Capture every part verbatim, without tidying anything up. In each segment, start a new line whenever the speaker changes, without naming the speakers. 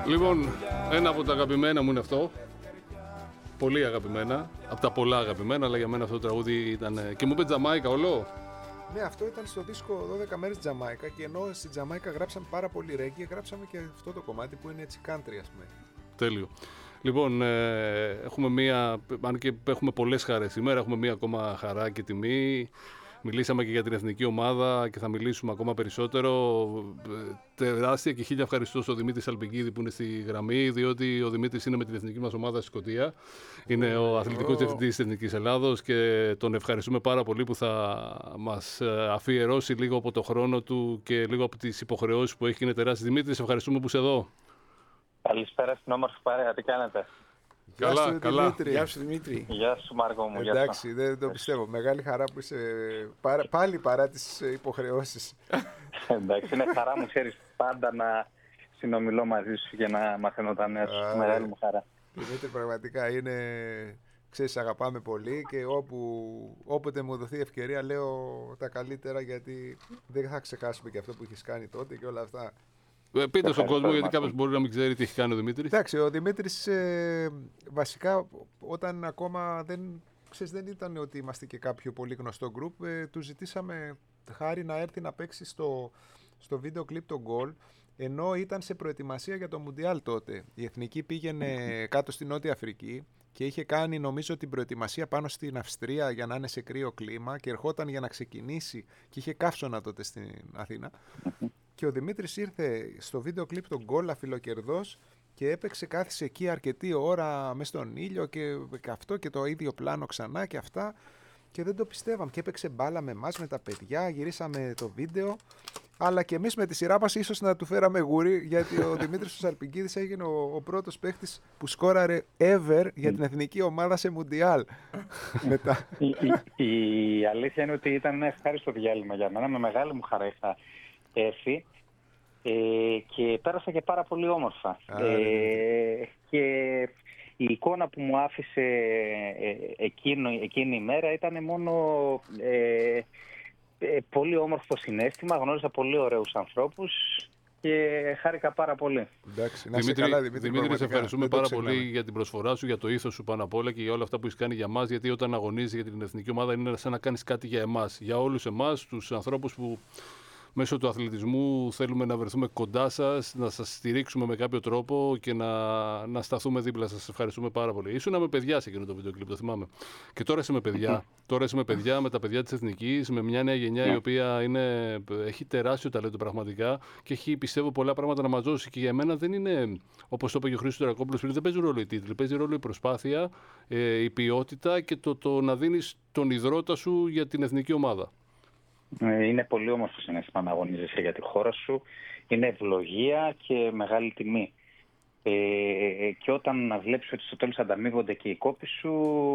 Λοιπόν, ένα από τα αγαπημένα μου είναι αυτό. Πολύ αγαπημένα. Από τα πολλά αγαπημένα, αλλά για μένα αυτό το τραγούδι ήταν. Και μου είπε Τζαμάικα όλο.
Ναι, αυτό ήταν στο δίσκο δώδεκα μέρες Τζαμάικα. Και ενώ στη Τζαμάικα γράψαμε πάρα πολύ ρέγγι, γράψαμε και αυτό το κομμάτι που είναι έτσι country, ας πούμε.
Τέλειο. Λοιπόν, ε, έχουμε μία. Αν και έχουμε πολλές χαρές σήμερα, έχουμε μία ακόμα χαρά και τιμή. Μιλήσαμε και για την εθνική ομάδα και θα μιλήσουμε ακόμα περισσότερο. Τεράστια και χίλια ευχαριστώ στον Δημήτρη Σαλπικίδη που είναι στη γραμμή, διότι ο Δημήτρης είναι με την εθνική μας ομάδα στη Σκωτία. Είναι ο αθλητικός διευθυντής της Εθνικής Ελλάδος και τον ευχαριστούμε πάρα πολύ που θα μας αφιερώσει λίγο από το χρόνο του και λίγο από τις υποχρεώσεις που έχει και είναι τεράστια. Δημήτρη, σε ευχαριστούμε που είσαι εδώ.
Καλησπέρα στην όμορφη παρέα, τι κάνετε?
Καλά,
Γεια σου,
καλά.
Δημήτρη.
Γεια σου Δημήτρη.
Γεια σου Μάρκο μου.
Εντάξει, δεν το πιστεύω. Μεγάλη χαρά που είσαι παρά, πάλι παρά τις υποχρεώσεις.
Εντάξει, είναι χαρά μου, ξέρεις, πάντα να συνομιλώ μαζί σου και να μαθαίνω τα νέα σου. Μεγάλη μου χαρά.
Δημήτρη, πραγματικά είναι, ξέρεις, αγαπάμε πολύ και όπου, όποτε μου δοθεί ευκαιρία λέω τα καλύτερα, γιατί δεν θα ξεχάσουμε και αυτό που έχεις κάνει τότε και όλα αυτά.
Ε, πείτε στον κόσμο, γιατί κάποιος μπορεί να μην ξέρει τι έχει κάνει ο Δημήτρης.
Εντάξει, ο Δημήτρης ε, βασικά όταν ακόμα δεν, ξέρεις, δεν ήταν ότι είμαστε και κάποιο πολύ γνωστό γκρουπ, ε, του ζητήσαμε χάρη να έρθει να παίξει στο, στο βίντεο κλιπ το γκολ, ενώ ήταν σε προετοιμασία για το Μουντιάλ τότε. Η Εθνική πήγαινε κάτω στη Νότια Αφρική και είχε κάνει νομίζω την προετοιμασία πάνω στην Αυστρία για να είναι σε κρύο κλίμα και ερχόταν για να ξεκινήσει και είχε καύσωνα τότε στην Αθήνα. Και ο Δημήτρης ήρθε στο βίντεο κλιπ τον γκολ αφιλοκερδός και έπαιξε, κάθισε εκεί αρκετή ώρα μες στον ήλιο και, και αυτό και το ίδιο πλάνο ξανά και αυτά και δεν το πιστεύαμε και έπαιξε μπάλα με εμάς, με τα παιδιά, γυρίσαμε το βίντεο, αλλά και εμείς με τη σειρά μας ίσως να του φέραμε γούρι, γιατί ο Δημήτρης Σαλπικίδης έγινε ο, ο πρώτος παίχτης που σκόραρε ever για την εθνική ομάδα σε Μουντιάλ. Μετά.
Η, η, η αλήθεια είναι ότι ήταν ένα ευχάριστο διάλειμμα για μένα, με μεγάλη μου χαρά είχα έρθει ε, και πέρασα και πάρα πολύ όμορφα.
Α,
ε, και η εικόνα που μου άφησε ε, εκείνο, εκείνη η μέρα ήταν μόνο ε, ε, πολύ όμορφο συναίσθημα. Γνώρισα πολύ ωραίους ανθρώπους και χάρηκα πάρα πολύ.
Εντάξει, να
Δημήτρη,
καλά, Δημήτρη,
Δημήτρη, σε ευχαριστούμε πάρα πολύ
ξεχνάμε.
για την προσφορά σου, για το ήθος σου πάνω απ' όλα και για όλα αυτά που έχεις κάνει για μας. Γιατί όταν αγωνίζεις για την εθνική ομάδα είναι σαν να κάνεις κάτι για εμάς. Για όλους εμάς, τους ανθρώπους που μέσω του αθλητισμού θέλουμε να βρεθούμε κοντά σας, να σας στηρίξουμε με κάποιο τρόπο και να, να σταθούμε δίπλα σας. Σας ευχαριστούμε πάρα πολύ. Ήσουν με παιδιά σε εκείνο το βίντεο κλιπ, το θυμάμαι. Και τώρα είσαι με παιδιά. Τώρα είσαι με παιδιά, με τα παιδιά της Εθνικής, με μια νέα γενιά η οποία είναι, έχει τεράστιο ταλέντο πραγματικά και έχει, πιστεύω, πολλά πράγματα να μας δώσει. Και για μένα δεν είναι, όπως το είπε και ο Χρήστος Τερακόπουλος πριν, δεν παίζει ρόλο οι τίτλοι. Παίζει ρόλο η προσπάθεια, η ποιότητα και το, το να δίνεις τον ιδρώτα σου για την εθνική ομάδα.
Είναι πολύ όμορφο συναίσθημα να αγωνίζεσαι για τη χώρα σου. Είναι ευλογία και μεγάλη τιμή. Ε, και όταν να βλέπεις ότι στο τέλος ανταμείβονται και οι κόποι σου,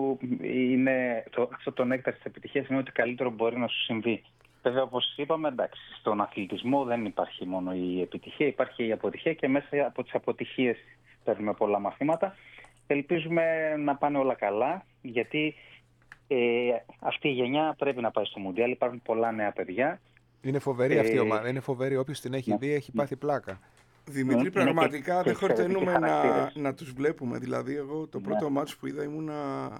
είναι το, αυτό το νέκταρ της επιτυχίας είναι ότι καλύτερο μπορεί να σου συμβεί. Βέβαια, όπως είπαμε, εντάξει, στον αθλητισμό δεν υπάρχει μόνο η επιτυχία, υπάρχει η αποτυχία και μέσα από τις αποτυχίες παίρνουμε πολλά μαθήματα. Ελπίζουμε να πάνε όλα καλά, γιατί Ε, αυτή η γενιά πρέπει να πάει στο Μουντιάλ. Υπάρχουν πολλά νέα παιδιά.
Είναι φοβερή
ε,
αυτή η ομάδα. Είναι φοβερή. Όποιος την έχει
ναι,
δει έχει πάθει πλάκα.
Δημήτρη,
Ναι,
πραγματικά
και-
δεν
και
χορταίνουμε
εξαιρετικοί
να,
χαρακτήρες.
να τους βλέπουμε. Δηλαδή, εγώ το πρώτο
Ναι.
μάτσο που είδα ήμουνα.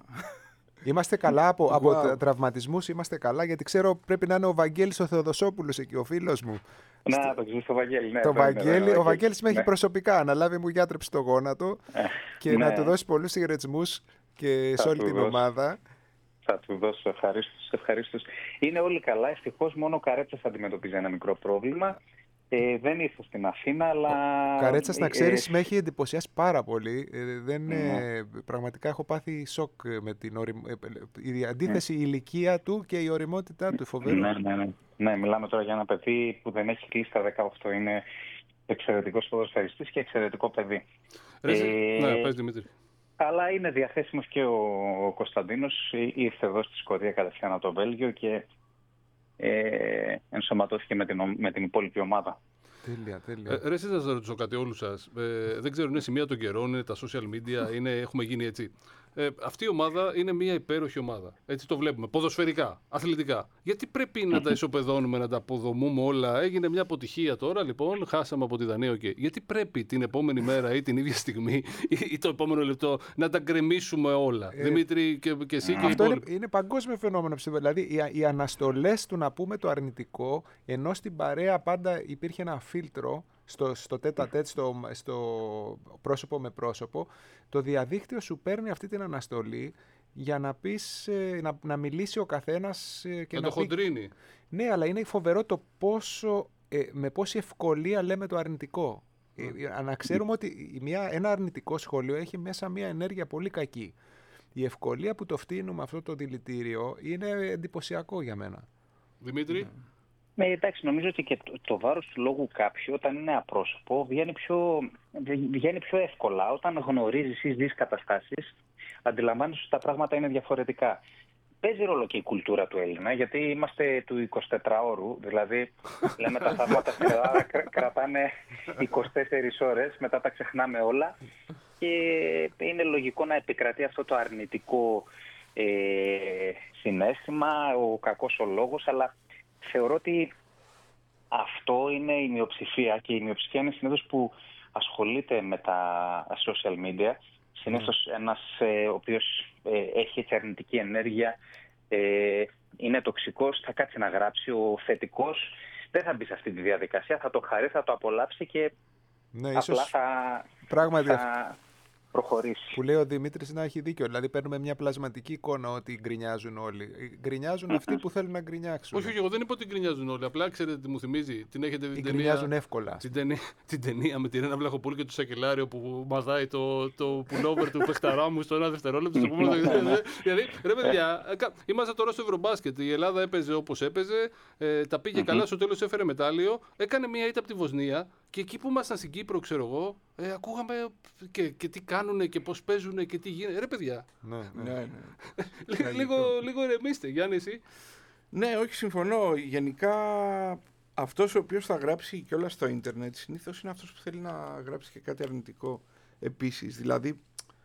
Είμαστε καλά από, από
Wow.
tra- τραυματισμούς, είμαστε καλά, γιατί ξέρω πρέπει να είναι ο Βαγγέλης ο Θεοδοσόπουλος εκεί, ο φίλος μου.
Να, το ξέρεις το Βαγγέλη. Ναι,
το
βέβαια,
Βαγγέλη,
βέβαια,
ο Βαγγέλης με έχει
ναι.
προσωπικά, αναλάβει μου γιατρέψει το γόνατο
Ε,
και να
ναι.
του δώσει πολλούς σιγρετσμούς και
Θα
σε όλη
του
την
δώσω.
ομάδα.
Θα του δώσω ευχαρίστως, ευχαρίστως. Είναι όλοι καλά. Ευτυχώς μόνο ο Καρέτσας αντιμετωπίζει ένα μικρό πρόβλημα. Ε, δεν ήρθε στην Αθήνα, αλλά.
Ο Καρέτσας, να
ε,
ξέρεις,
ε,
με έχει εντυπωσιάσει πάρα πολύ. Ε, δεν,
Ναι.
ε, πραγματικά έχω πάθει σοκ με την οριμ... ε, ε, η αντίθεση, η ηλικία του και η οριμότητά του, φοβερό.
Ναι, ναι, ναι. Ναι, μιλάμε τώρα για ένα παιδί που δεν έχει κλείσει τα δεκαοκτώ. Είναι εξαιρετικός ποδοσφαιριστής και εξαιρετικό παιδί.
Ρε,
Ε,
ναι, πες Δημήτρη.
Αλλά είναι διαθέσιμος και ο, ο Κωνσταντίνος. Ήρθε εδώ στη Σκωτία κατευθείαν από το Βέλγιο και ε, ενσωματώθηκε με την, με την υπόλοιπη ομάδα.
Τέλεια, τέλεια.
Ε, ρε, εσείς να σας ρωτήσω κάτι όλους σας. Ε, δεν ξέρω, είναι σημεία των καιρών, είναι τα social media, είναι, έχουμε γίνει έτσι. Ε, αυτή η ομάδα είναι μια υπέροχη ομάδα. Έτσι το βλέπουμε. Ποδοσφαιρικά, αθλητικά. Γιατί πρέπει να τα ισοπεδώνουμε, να τα αποδομούμε όλα. Έγινε μια αποτυχία τώρα, λοιπόν. Χάσαμε από τη Δανία. Okay. Γιατί πρέπει την επόμενη μέρα ή την ίδια στιγμή ή το επόμενο λεπτό να τα γκρεμίσουμε όλα. Ε, Δημήτρη και, και εσύ και οι
αυτό
είναι,
είναι παγκόσμιο φαινόμενο. Δηλαδή, οι, οι αναστολές του να πούμε το αρνητικό, ενώ στην παρέα πάντα υπήρχε ένα φίλτρο. Στο, στο τέτα τέτ, στο, στο πρόσωπο με πρόσωπο, το διαδίκτυο σου παίρνει αυτή την αναστολή για να πεις, να, να μιλήσει ο καθένας και
να,
να
το πει... χοντρίνει.
Ναι, αλλά είναι φοβερό το πόσο, ε, με πόση ευκολία λέμε το αρνητικό. Mm. Ε, να ξέρουμε ότι μια, ένα αρνητικό σχόλιο έχει μέσα μια ενέργεια πολύ κακή. Η ευκολία που το φτύνουμε αυτό το δηλητήριο είναι εντυπωσιακό για μένα.
Δημήτρη.
Mm. Ναι, εντάξει, νομίζω ότι και το, το βάρος του λόγου κάποιου όταν είναι απρόσωπο βγαίνει πιο, βγαίνει πιο εύκολα. Όταν γνωρίζεις ή δεις καταστάσεις, αντιλαμβάνεσαι ότι τα πράγματα είναι διαφορετικά. Παίζει ρόλο και η κουλτούρα του Έλληνα, γιατί είμαστε του εικοσιτετράωρου, δηλαδή λέμε τα θαύματα στην Ελλάδα κρατάνε είκοσι τέσσερις ώρες, μετά τα ξεχνάμε όλα και είναι λογικό να επικρατεί αυτό το αρνητικό ε, συναίσθημα, ο κακός ο λόγος, αλλά θεωρώ ότι αυτό είναι η μειοψηφία και η μειοψηφία είναι συνήθως που ασχολείται με τα social media. Συνήθως ένας ε, ο οποίος ε, έχει έτσι αρνητική ενέργεια, ε, είναι τοξικός, θα κάτσει να γράψει. Ο θετικός δεν θα μπει σε αυτή τη διαδικασία, θα το χαρεί, θα το απολαύσει και
ναι,
απλά
ίσως
θα,
πράγματι
θα προχωρήσει.
Που λέει ο Δημήτρης να έχει δίκιο. Δηλαδή παίρνουμε μια πλασματική εικόνα ότι γκρινιάζουν όλοι. Γκρινιάζουν αυτοί που θέλουν να γκρινιάξουν.
Όχι, όχι, εγώ δεν είπα ότι γκρινιάζουν όλοι. Απλά ξέρετε τι μου θυμίζει. Την έχετε δει την ταινία.
Γκρινιάζουν εύκολα.
Την ταινία, την ταινία με τη Ρένα Βλαχοπούλου και το Σακελάριο που μαδάει το, το πουλόβερ του παιχταρά μου στο ένα δευτερόλεπτο. Δηλαδή, ρε παιδιά, είμαστε τώρα στο Ευρωμπάσκετ. Η Ελλάδα έπαιζε όπως έπαιζε. Ε, τα πήγε καλά. Στο τέλος έφερε μετάλλιο. Έκανε μια ήττα από τη Βοσνία. Και εκεί που ήμασταν στην Κύπρο, ξέρω εγώ, ε, ακούγαμε και, και τι κάνουνε και πώς παίζουνε και τι γίνεται. Ρε παιδιά.
Ναι, ναι, ναι.
λίγο, λίγο ηρεμήστε, Γιάννη, εσύ.
Ναι, όχι, συμφωνώ. Γενικά, αυτός ο οποίος θα γράψει και όλα στο ίντερνετ, συνήθως είναι αυτός που θέλει να γράψει και κάτι αρνητικό επίσης. Δηλαδή,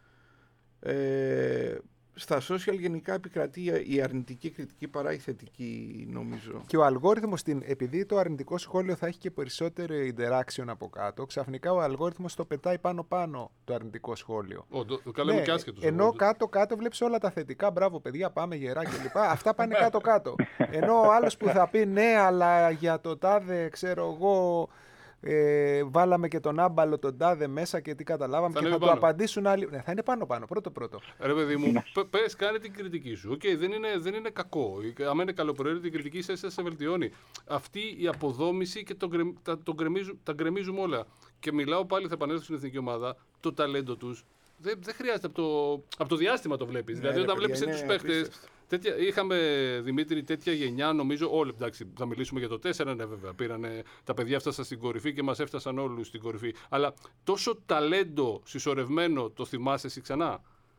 ε, στα social γενικά επικρατεί η αρνητική κριτική παρά η θετική, νομίζω.
Και ο αλγόριθμος, επειδή το αρνητικό σχόλιο θα έχει και περισσότερο interaction από κάτω, ξαφνικά ο αλγόριθμος το πετάει πάνω-πάνω το αρνητικό σχόλιο.
Ο, το, το καλέμε
ναι,
και άσχετος.
Ενώ κάτω-κάτω βλέπεις όλα τα θετικά. Μπράβο, παιδιά, πάμε γερά κλπ. Αυτά πάνε κάτω-κάτω. Ενώ ο άλλος που θα πει ναι, αλλά για το τάδε, ξέρω εγώ. Ε, βάλαμε και τον άμπαλο τον τάδε μέσα και τι καταλάβαμε θα και θα πάνω. Το απαντήσουν άλλοι. Ναι, θα είναι πάνω-πάνω, πρώτο-πρώτο.
Ρε παιδί μου, πες, κάνε την κριτική σου. Okay, δεν, είναι, δεν είναι κακό. Αν είναι καλοπροαίρετη η κριτική, σε, σε, σε βελτιώνει. Αυτή η αποδόμηση και τον, τα, τον γκρεμίζουν, τα γκρεμίζουμε όλα. Και μιλάω πάλι, θα επανέλθω στην εθνική ομάδα, το ταλέντο τους. Δεν, δεν χρειάζεται από το, από το διάστημα το βλέπεις. Ναι, δηλαδή, όταν βλέπεις τους παίχτες. Τέτοια, είχαμε, Δημήτρη, τέτοια γενιά, νομίζω, όλοι, εντάξει, θα μιλήσουμε για το τέσσερα, ναι, βέβαια, πήρανε, τα παιδιά έφτασαν στην κορυφή και μας έφτασαν όλους στην κορυφή. Αλλά τόσο ταλέντο συσσωρευμένο το θυμάσαι εσύ ξανά?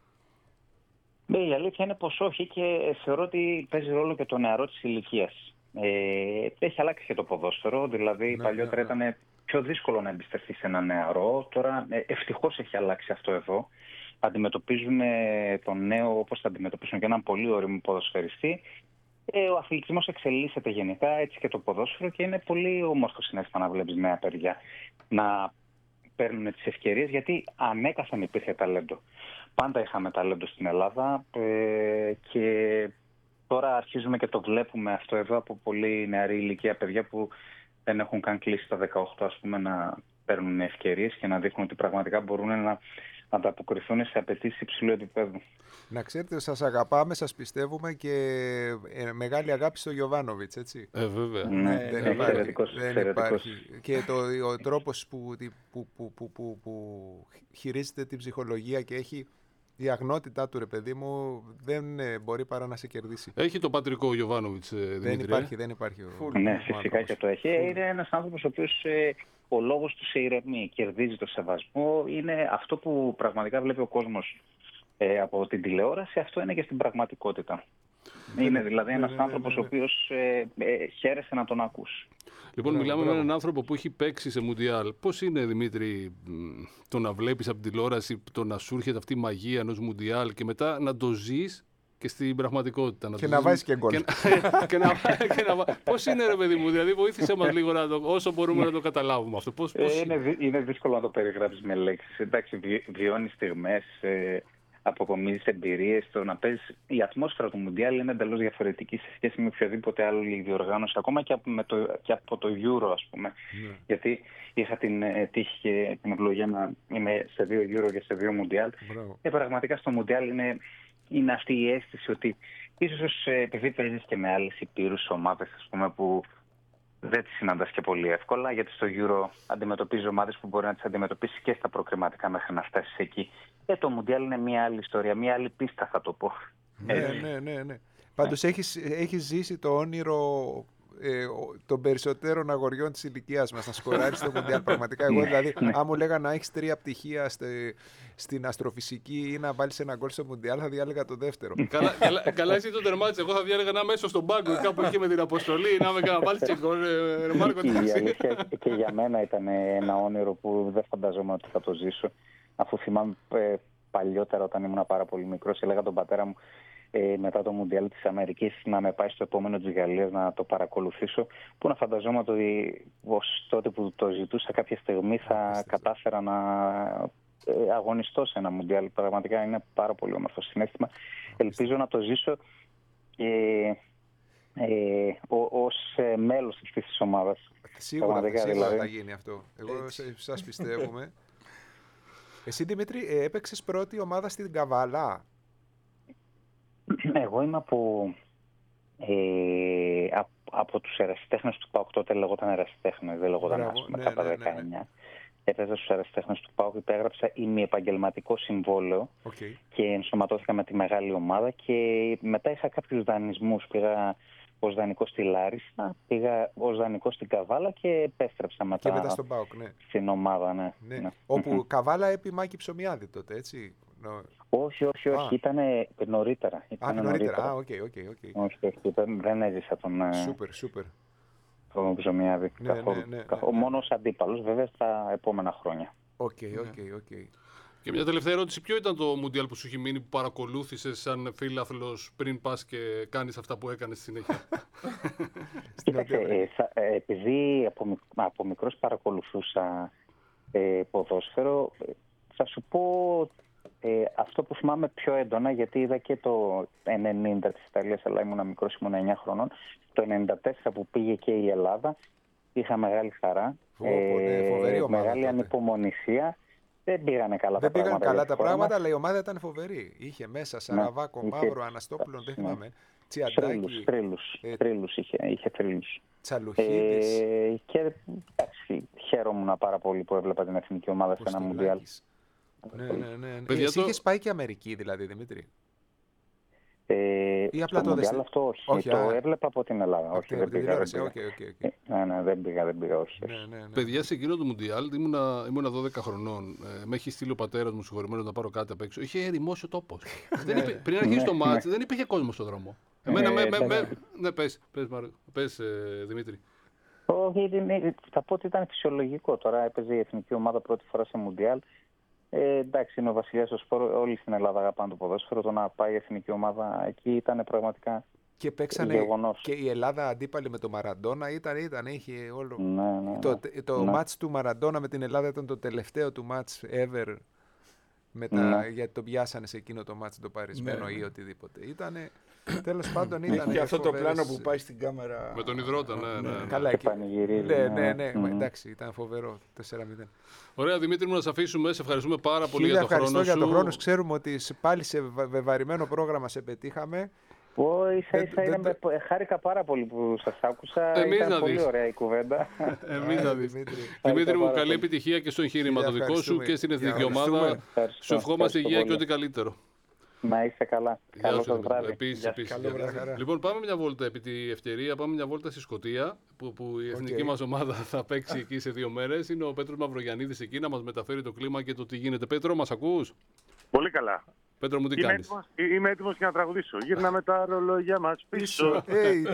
Ναι, η αλήθεια είναι πως όχι και θεωρώ ότι παίζει ρόλο και το νεαρό της ηλικίας. Ε, έχει αλλάξει και το ποδόσφαιρο, δηλαδή ναι, παλιότερα ναι, ναι. ήταν πιο δύσκολο να εμπιστευτεί σε ένα νεαρό, τώρα ε, ευτυχώς έχει αλλάξει αυτό εδώ. Αντιμετωπίζουν τον νέο όπως θα αντιμετωπίσουν και έναν πολύ όριμο ποδοσφαιριστή. Ε, ο αθλητισμός εξελίσσεται γενικά, έτσι και το ποδόσφαιρο και είναι πολύ όμορφο συναίσθημα να βλέπεις νέα παιδιά να παίρνουν τις ευκαιρίες, γιατί ανέκαθεν υπήρχε ταλέντο. Πάντα είχαμε ταλέντο στην Ελλάδα ε, και τώρα αρχίζουμε και το βλέπουμε αυτό εδώ από πολύ νεαρή ηλικία, παιδιά που δεν έχουν καν κλείσει τα δεκαοκτώ, ας πούμε, να παίρνουν ευκαιρίες και να δείχνουν ότι πραγματικά μπορούν να να ανταποκριθούν σε απαιτήσεις υψηλού επίπεδου.
Να ξέρετε, σας αγαπάμε, σας πιστεύουμε και ε, μεγάλη αγάπη στο Γιοβάνοβιτς, έτσι.
Ε, βέβαια.
Ναι,
δεν
ναι,
υπάρχει.
δεν
δεν υπάρχει. Και το, ο τρόπος που, που, που, που, που, που χειρίζεται την ψυχολογία και έχει η αγνότητά του, ρε παιδί μου, δεν ε, μπορεί παρά να σε κερδίσει.
Έχει το πατρικό ο Γιοβάνοβιτς, ε, Δημήτρη.
Δεν υπάρχει, δεν υπάρχει. Ο,
ναι, φυσικά και το έχει. Φουλ. Είναι ένας άνθρωπος ο οποίος ε, ο λόγος του σε ηρεμεί, κερδίζει το σεβασμό. Είναι αυτό που πραγματικά βλέπει ο κόσμος ε, από την τηλεόραση, αυτό είναι και στην πραγματικότητα. Είναι δηλαδή ένας
ναι, ναι,
άνθρωπος
ναι, ναι.
ο οποίος ε, ε, χαίρεσε να τον ακούσει.
Λοιπόν,
Μπράβο,
μιλάμε
μπράβο.
με έναν άνθρωπο που έχει παίξει σε Μουντιάλ. Πώς είναι, Δημήτρη, το να βλέπεις από την τηλεόραση, το να σου έρχεται αυτή η μαγεία ενός Μουντιάλ και μετά να το ζεις και στην πραγματικότητα.
Και
το
να
ζεις-
βάζεις και γκολ.
και να- και να- και να βά- Πώς είναι, ρε παιδί μου, δηλαδή βοήθησε μας λίγο να το, όσο μπορούμε να το καταλάβουμε αυτό. Πώς, πώς
Ε, είναι, δυ- είναι δύσκολο να το περιγράψεις με λέξεις. Εντάξει, βι- βιώνεις στιγμές, ε, αποκομίζεις εμπειρίες. Το να παίζεις... Η ατμόσφαιρα του Μουντιάλ είναι εντελώς διαφορετική σε σχέση με οποιαδήποτε άλλη διοργάνωση, ακόμα και από, με το, και από το Euro, ας πούμε.
Ναι.
Γιατί είχα την ε, τύχη και την ευλογία να είμαι σε δύο Euro και σε δύο Μουντιάλ.
Μπράβο.
Ε, πραγματικά στο Μουντιάλ είναι, είναι αυτή η αίσθηση ότι ίσως ε, επειδή παίζεις και με άλλες υπήρους ομάδες, ας πούμε, που δεν τις συναντάς και πολύ εύκολα, γιατί στο Euro αντιμετωπίζεις ομάδες που μπορεί να τις αντιμετωπίσεις και στα προκριματικά μέχρι να φτάσεις εκεί. Ε, το Μουντιάλ είναι μια άλλη ιστορία, μια άλλη πίστα, θα το πω.
Ναι, ναι, ναι, ναι. Πάντως έχεις, έχεις ζήσει το όνειρο ε, ο- των περισσότερων αγοριών της ηλικίας μας να σκοράρεις στο Μουντιάλ. Πραγματικά, εγώ δηλαδή, αν μου λέγανε να έχεις τρία πτυχία στε- στην αστροφυσική ή να βάλεις ένα γκολ στο Μουντιάλ, θα διάλεγα το δεύτερο.
Καλά, καλά, καλά, εσύ το τερμάτισε. Εγώ θα διάλεγα να είμαι έσω στον πάγκο κάπου εκεί με την αποστολή, να με να βάλει και γκολ, ε, ρε Μάρκο.
Η
εντάξει.
αλήθεια και για μένα ήταν ένα όνειρο που δεν φανταζόμουν ότι θα το ζήσω. Αφού θυμάμαι ε, παλιότερα, όταν ήμουν πάρα πολύ μικρός, έλεγα τον πατέρα μου ε, μετά το Μουντιάλ της Αμερικής να με πάει στο επόμενο της Γαλλίας να το παρακολουθήσω. Που να φανταζόμουν ότι ως τότε που το ζητούσα κάποια στιγμή θα κατάφερα να ε, αγωνιστώ σε ένα Μουντιάλ. Πραγματικά είναι πάρα πολύ όμορφο συναίσθημα. Ελπίζω να το ζήσω και ε, ως ε, μέλος αυτής της ομάδας.
Σίγουρα,
Πραγματικά,
σίγουρα
δηλαδή.
θα γίνει αυτό. Εγώ σε- σας πιστεύουμε. Εσύ, Δημήτρη, ε, έπαιξες πρώτη ομάδα στην Καβάλα.
Εγώ είμαι από, ε, από, από τους ερασιτέχνες του ΠΑΟΚ. Τότε λεγόταν ερασιτέχνες, δεν λεγόταν
Μπράβο,
ας πούμε
ναι,
κατά
ναι, ναι,
δεκαεννιά. Έπαιζα στους ερασιτέχνες του ΠΑΟΚ, υπέγραψα ημιεπαγγελματικό συμβόλαιο
Okay.
και ενσωματώθηκα με τη μεγάλη ομάδα και μετά είχα κάποιους δανεισμούς. Πήγα ως δανεικό στη Λάρισα, πήγα ως δανεικό στην Καβάλα και επέστρεψα μετά,
Και μετά στον ΠΑΟΚ, ναι.
στην ομάδα. Ναι,
Ναι.
ναι.
Όπου Καβάλα επί Μάκη Ψωμιάδη τότε, έτσι. Νο-
Όχι, όχι, όχι,
Α.
ήταν νωρίτερα.
Α,
Ήτανε
νωρίτερα. Α, οκ, οκ, οκ.
Όχι, όχι, δεν, δεν έζησα τον, ε,
Σούπερ, σούπερ.
τον Ψωμιάδη.
Ναι,
καθόλου.
ναι, ναι, ναι,
Καθόλου.
ναι.
Μόνο ως αντίπαλος, βέβαια, στα επόμενα χρόνια.
Οκ, οκ, οκ.
Και μια τελευταία ερώτηση. Ποιο ήταν το Μουντιάλ που σου έχει μείνει, που παρακολούθησες σαν φίλαθλος πριν πας και κάνεις αυτά που έκανες στη συνέχεια?
Κοίταξε, ε, θα- ε, επειδή από, μικ- από μικρός παρακολουθούσα ε, ποδόσφαιρο, ε, θα σου πω ε, αυτό που θυμάμαι πιο έντονα, γιατί είδα και το ενενήντα της Ιταλίας, αλλά ήμουν μικρός, ήμουν εννιά χρονών. Το ενενήντα τέσσερα που πήγε και η Ελλάδα, είχα μεγάλη χαρά,
Πω, πω, ναι, φοβερή ομάδα
μεγάλη
τότε.
ανυπομονησία. Δεν πήγανε καλά
Δεν
τα
πήγαν
πράγματα.
καλά
για
τα
τη χώρα
πράγματα,
μας.
αλλά η ομάδα ήταν φοβερή. Είχε μέσα Σαραβάκο,
είχε-
Μαύρο, Αναστόπουλο, δεν
ναι.
θυμάμαι.
Θρύλους,
Τσιαντάκη,
θρύλους,
ε,
θρύλους είχε, είχε θρύλους.
Τσαλουχίδης,
Ε, και εντάξει, χαίρομουν πάρα πολύ που έβλεπα την εθνική ομάδα σε ένα Μουντιάλ.
Κωστολάκης. Ναι, ναι, ναι. ναι.
Παιδιά,
Εσύ
το-
είχες πάει και Αμερική, δηλαδή, Δημήτρη.
Ε,
Ή απλά
στο
το
Μουντιάλ
δες-
αυτό όχι.
Όχι,
το
α.
έβλεπα από την Ελλάδα.
Από
Όχι,
την-
δεν
από την
πήγα. Δεν
τηλεόραση.
πήγα.
Οκ, οκ, οκ.
Ε, ναι, ναι, δεν πήγα, δεν πήγα, όχι.
Ναι, ναι, ναι.
Παιδιά, σε εκείνο το Μουντιάλ ήμουνα, ήμουνα δώδεκα χρονών. Ε, με έχει στείλει ο πατέρα μου συγχωρημένο να πάρω κάτι απ' έξω. Είχε ερημώσει ο τόπο. πριν αρχίσει το μάτς δεν υπήρχε κόσμο στον δρόμο. Εμένα, με, με, με, ναι, πες, πες, Μάρ- πες, ε, Δημήτρη.
Όχι, είναι- θα πω ότι ήταν φυσιολογικό. Τώρα έπαιζε η εθνική ομάδα πρώτη φορά σε Μουντιάλ. Ε, εντάξει, είναι ο βασιλιάς του σπορ. Όλοι στην Ελλάδα αγαπάνε το ποδόσφαιρο. Το να πάει η εθνική ομάδα εκεί ήταν πραγματικά
Και παίξανε
γεγονός.
και η Ελλάδα αντίπαλη με το Μαραντόνα. Ήταν, ήταν, είχε όλο.
Ναι, ναι, ναι.
Το, το
Ναι.
μάτς του Μαραντόνα με την Ελλάδα ήταν το τελευταίο του μάτς ever. Μετά,
Ναι.
γιατί τον πιάσανε σε εκείνο το μάτς το παρισμένο
Ναι, ναι.
ή οτιδήποτε. Ήτανε, τέλος πάντων
Έχει
ήταν
και αυτό το
φοβερές-
πλάνο που πάει στην κάμερα.
Με τον Ιδρώτα, ναι, ναι. ναι.
Καλά,
Και
εκεί.
πανηγυρίζει,
Ναι,
ναι.
ναι, ναι.
Μμμ.
Μα εντάξει, ήταν φοβερό. τέσσερα μηδέν.
Ωραία, Δημήτρη μου, να σε αφήσουμε. Σε ευχαριστούμε πάρα πολύ
Χίλια
για το χρόνο
ευχαριστώ
σου.
για τον χρόνο σου. Ξέρουμε ότι σε- πάλι σε βα- βεβαρημένο πρόγραμμα σε πετύχαμε.
Ω, ίσα
Δεν-
ίσα
δεν
είναι
το-
με- χάρηκα πάρα πολύ που σας άκουσα.
Εμείς
Ήταν
να
πολύ
δεις.
ωραία η κουβέντα.
Εμείς να δεις.
Δημήτρη.
Δημήτρη μου,
πάρα
καλή
πολύ.
επιτυχία και στο εγχείρημα
Χίλια
το δικό σου
ευχαριστούμε.
και στην εθνική
Για
ομάδα.
Ευχαριστώ,
Σου ευχόμαστε
ευχαριστώ
υγεία και
πολύ.
ό,τι καλύτερο.
Να είστε καλά.
Γεια
Καλό
σου,
σας
Δημήτρη.
βράδυ.
Επίσης,
Γεια σας.
επίσης.
Καλό
Γεια.
βράδυ, χαρά.
Λοιπόν, πάμε μια βόλτα επί τη ευκαιρία. Πάμε μια βόλτα στη Σκωτία που, που η εθνική
Οκ.
μας ομάδα θα παίξει εκεί σε δύο μέρες. Είναι ο Πέτρος Μαυρογιαννίδης εκεί να μας μεταφέρει το κλίμα και το τι γίνεται. Πέτρο, μας ακούς?
Πολύ καλά.
Πέτρο μου, τι
Είμαι
κάνεις?
έτοιμος, είμαι έτοιμος για να τραγουδήσω. Γύρναμε τα ρολόγια μας πίσω.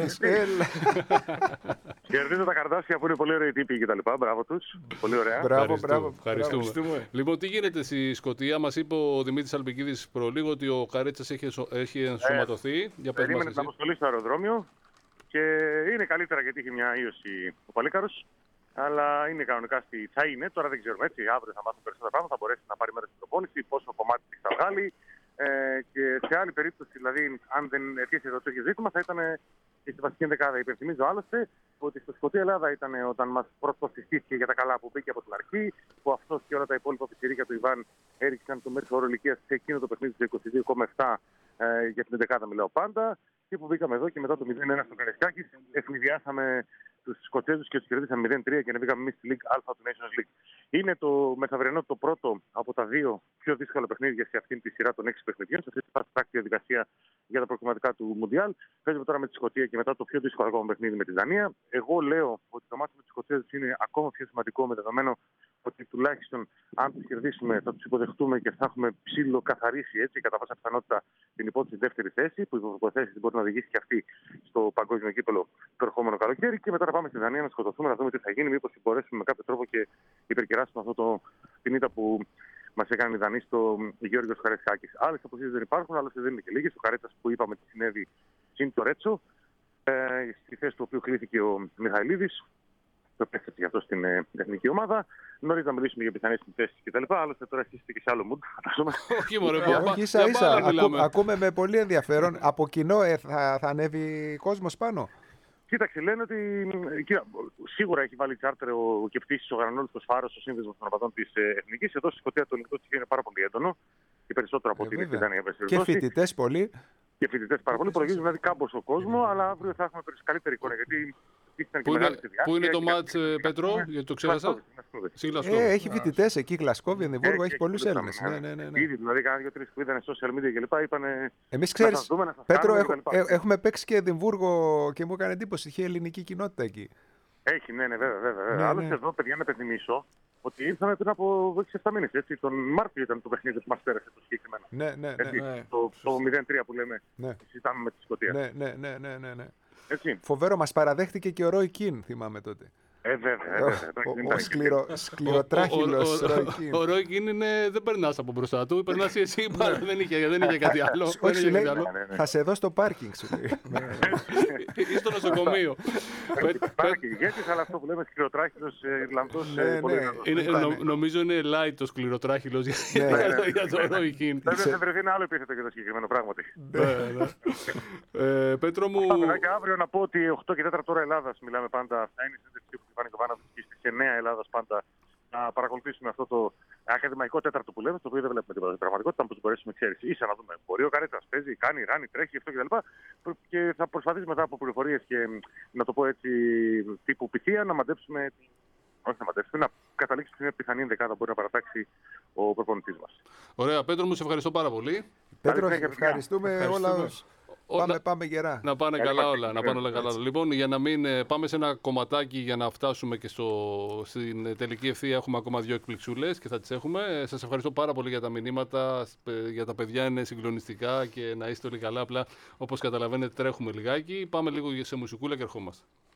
Κερδίζω τα Καρδάσια που είναι πολύ ωραίοι τύποι και τα λοιπά. Μπράβο τους. Πολύ ωραία.
Μπράβο,
Ευχαριστούμε.
μπράβο.
Ευχαριστούμε.
Ευχαριστούμε.
Λοιπόν, τι γίνεται στη Σκωτία? Μας είπε ο Δημήτρης Αλπικίδης προλίγο ότι ο Καρέτσας έχει, εσω- έχει ενσωματωθεί. Για πες μας
Περίμενε την
εσύ.
αποστολή στο αεροδρόμιο και είναι καλύτερα γιατί έχει μια ίωση ο Παλίκαρος. Αλλά είναι κανονικά στη. Θα είναι, τώρα δεν ξέρουμε έτσι. Αύριο θα μάθουμε περισσότερα πράγματα. Θα μπορέσει να πάρει μέρος στην προπόνηση, πόσο κομμάτι της θα βγάλει. Ε, και σε άλλη περίπτωση, δηλαδή, αν δεν αρχίσει εδώ το ζήτημα, θα ήταν και στη βασική ενδεκάδα. Υπενθυμίζω άλλωστε ότι στο Σκωτία Ελλάδα ήταν όταν μας πρωτοσυστήθηκε για τα καλά που μπήκε από την αρχή, που αυτός και όλα τα υπόλοιπα πιτσιρίκια του Ιβάν έριξαν το μέσο όρο ηλικίας σε εκείνο το παιχνίδι του είκοσι δύο κόμμα επτά ε, για την ενδεκάδα, μιλάω πάντα. Και που μπήκαμε εδώ και μετά το μηδέν ένα στο Καραϊσκάκης, ευνηδιάσαμε τους Σκοτσέζους και τους κερδίσαμε μηδέν τρία και ανεβήκαμε εμείς στη League Α του Nations League. Είναι το μεθαυριανό το πρώτο από τα δύο πιο δύσκολα παιχνίδια σε αυτήν τη σειρά των έξι παιχνιδιών, σε αυτή τη fast track διαδικασία για τα προκριματικά του Μουντιάλ. Παίζουμε τώρα με τη Σκωτία και μετά το πιο δύσκολο ακόμα παιχνίδι με τη Δανία. Εγώ λέω ότι το μάτι με τους Σκοτσέζους είναι ακόμα πιο σημαντικό, με δεδομένο ότι τουλάχιστον αν τους κερδίσουμε θα τους υποδεχτούμε και θα έχουμε ψήλο καθαρίσει έτσι κατά πάσα πιθανότητα την υπόθεση δεύτερη θέση, που η υποθέση μπορεί να οδηγήσει και αυτή στο παγκόσμιο κύπελο το ερχόμενο καλοκαίρι. Και μετά να πάμε στη Δανία να σκοτωθούμε, να δούμε τι θα γίνει, μήπως μπορέσουμε με κάποιο τρόπο και υπερκεράσουμε αυτό το, την ήττα που μας έκανε η Δανή στο Γιώργος Καραϊσκάκης. Άλλες αποσύσεις δεν υπάρχουν, άλλωστε δεν είναι και λίγες. Ο Καρέτσας που είπαμε τι συνέβη συν το Ρέτσο, ε, στη θέση του οποίου κλήθηκε ο Μιχαηλίδης. Το επέστρεψε γι' αυτό στην ε, εθνική ομάδα. Νωρίς να μιλήσουμε για πιθανές συνθέσεις κτλ. Άλλωστε τώρα εσείς είστε και σε άλλο mood, φαντάζομαι.
Όχι, μωρέ,
Ε,
πα-
όχι,
πα-
ίσα
για
ίσα.
μπάλα μιλάμε.
Ακού- Ακούμε με πολύ ενδιαφέρον. Από κοινό ε, θα, θα ανέβει κόσμος πάνω.
Κοίταξε, λένε ότι ε, κοίτα, σίγουρα έχει βάλει τσάρτερ ο Κεπτήσης, ο Γρανόλουστος Φάρος, ο σύνδεσμος των οπαδών της ε, Εθνικής. Εδώ στη Σκωτία το ελληνικό στοιχείο είναι πάρα πολύ έντονο και περισσότερο από
Ε,
ό,τι είναι στη
βέβαια.
Δανία.
Και φοιτητές πολλοί.
Και φοιτητές πάρα πολύ. Προλογίζουν δηλαδή κάμποσο κόσμο, αλλά αύριο θα έχουμε καλύτερη εικόνα. Γιατί ήταν και
Πού
μεγάλη
είναι,
στη διάρκεια
πού είναι το
και-
μάτς, ε, Πέτρο, γιατί το ξέχασα?
Γλασκόβη, Γλασκόβη.
Στη Γλασκόβη.
Ε, έχει φοιτητές εκεί, Γλασκόβη, Εδιμβούργο,
Έχει,
έχει
έχει
πολλούς
πολλούς
Έλληνες.
Έλληνες,
Ναι,
ναι.
ναι, ναι, ναι.
Ήδη δηλαδή κάνα δύο-τρεις που είδανε social media κλπ. Είπανε.
Εμείς
Να
ξέρεις,
σας δούμε, να σας
Πέτρο,
κάνουμε
έχω-
κτλ.
ε, έχουμε παίξει και Εδιμβούργο και μου έκανε εντύπωση. Είχε ελληνική κοινότητα εκεί.
Έχει, ναι, ναι, βέβαια. βέβαια. βέβαια.
Ναι,
Άλλωστε
ναι.
εδώ, παιδιά, να υπενθυμίσω ότι ήρθαμε πριν από έξι επτά μήνες. Έτσι. Τον Μάρτιο ήταν το παιχνίδι που μας πέρασε το συγκεκριμένο.
Ναι, ναι, ναι.
Έτσι,
ναι.
το, το μηδέν τρία που λέμε.
Ναι.
Συζητάμε με τη Σκωτία.
Ναι, ναι, ναι, ναι, ναι, ναι.
Έτσι.
Φοβερό, μας παραδέχτηκε και ο Ρόι Κιν, θυμάμαι τότε.
Ε, βέβαια, ε,
Ο-
βέβαια. Εντάξει, δεν
Ο,
ήταν
ο
και-
σκληρο, σκληροτράχυλος
Ο- ο-
Ρόι
ο-
Κιν.
Ο Ρόι Κιν είναι, δεν περνάς από μπροστά του, περνάς εσύ πάνω, δεν είχε, δεν είχε κάτι άλλο. δεν
Όχι, σου
είχε
λέει,
κάτι άλλο.
ναι, ναι.
θα σε δω στο πάρκινγκ, σου λέει.
Ή στο νοσοκομείο. Πέ- πέ-
Υπάρχει ηγέτης, αλλά αυτό που λέμε σκληροτράχυλος ε, Ιρλανδός.
Ναι,
ε, πολύ
ναι.
δυνατός.
είναι-
Ήταν.
νο- Νομίζω είναι light το σκληροτράχυλος για
Ναι,
για
ναι,
το-
ναι.
για το Ρόι Κιν.
Βέβαια θα βρεθεί ένα άλλο επίθετο για το συγκεκριμένο πράγματι.
Ναι, ναι. Ε, Πέτρο μου,
Πάμε, και αύριο να πω ότι οκτώ και τέσσερα ώρα Ελλάδας μιλάμε πάντα. Θα είναι η συνέντευξη του Ιβάνη Κοβάνοβιτς και στις εννέα Ελλάδας πάντα να παρακολουθήσουμε αυτό το ακαδημαϊκό τέταρτο που λέμε, το οποίο δεν βλέπουμε τίποτα. Στην πραγματικότητα, αν μπορέσουμε, ξέρει, ίσα να δούμε. Μπορεί ο Καρέτσας παίζει, κάνει, ράνει, τρέχει, αυτό κτλ. Και θα προσπαθήσουμε μετά από πληροφορίες και να το πω έτσι τύπου πυθία να μαντέψουμε. Όχι να μαντέψουμε, να καταλήξουμε σε μια πιθανή ενδεκάδα που μπορεί να παρατάξει ο προπονητής μας.
ωραία, Πέτρο μου, σε ευχαριστώ πάρα πολύ.
Πέτρο,
συνέχεια, παιδιά.
ευχαριστούμε όλα. ως-
Όλα-
Πάμε, πάμε γερά.
Να πάνε
Καλή
καλά
πάση.
όλα. Να πάνε όλα καλά. Λοιπόν, για να μην ε, πάμε σε ένα κομματάκι για να φτάσουμε και στο, στην τελική ευθεία. Έχουμε ακόμα δύο εκπληξούλες και θα τις έχουμε. Ε, Σας ευχαριστώ πάρα πολύ για τα μηνύματα. Ε, Για τα παιδιά είναι συγκλονιστικά και να είστε όλοι καλά. Απλά όπως καταλαβαίνετε τρέχουμε λιγάκι. Πάμε λίγο σε μουσικούλα και ερχόμαστε.